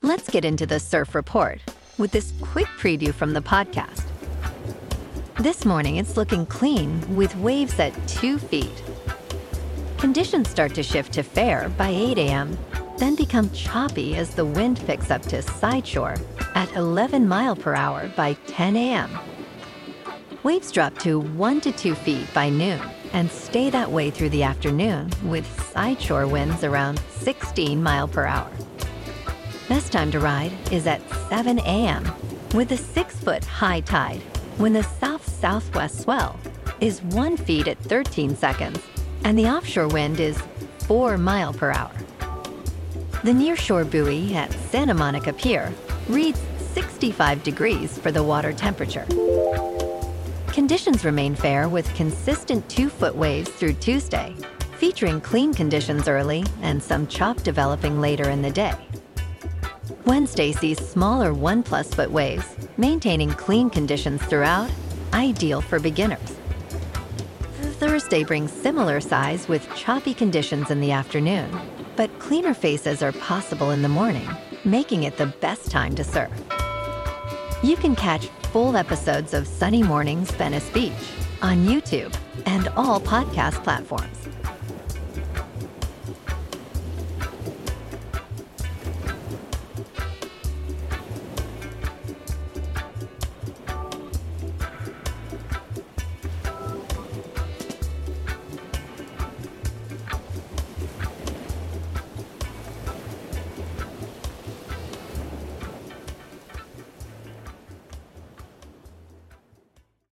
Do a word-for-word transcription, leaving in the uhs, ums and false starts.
Let's get into the surf report with this quick preview from the podcast. This morning, it's looking clean with waves at two feet. Conditions start to shift to fair by eight a.m., then become choppy as the wind picks up to sideshore at eleven mile per hour by ten a.m. Waves drop to one to two feet by noon and stay that way through the afternoon with sideshore winds around sixteen mile per hour. Best time to ride is at seven a.m. with a six-foot high tide when the south-southwest swell is one feet at thirteen seconds and the offshore wind is four mile per hour. The nearshore buoy at Santa Monica Pier reads sixty-five degrees for the water temperature. Conditions remain fair with consistent two-foot waves through Tuesday, featuring clean conditions early and some chop developing later in the day. Wednesday sees smaller one-plus foot waves, maintaining clean conditions throughout, ideal for beginners. Thursday brings similar size with choppy conditions in the afternoon, but cleaner faces are possible in the morning, making it the best time to surf. You can catch full episodes of Sunny Mornings Venice Beach on YouTube and all podcast platforms.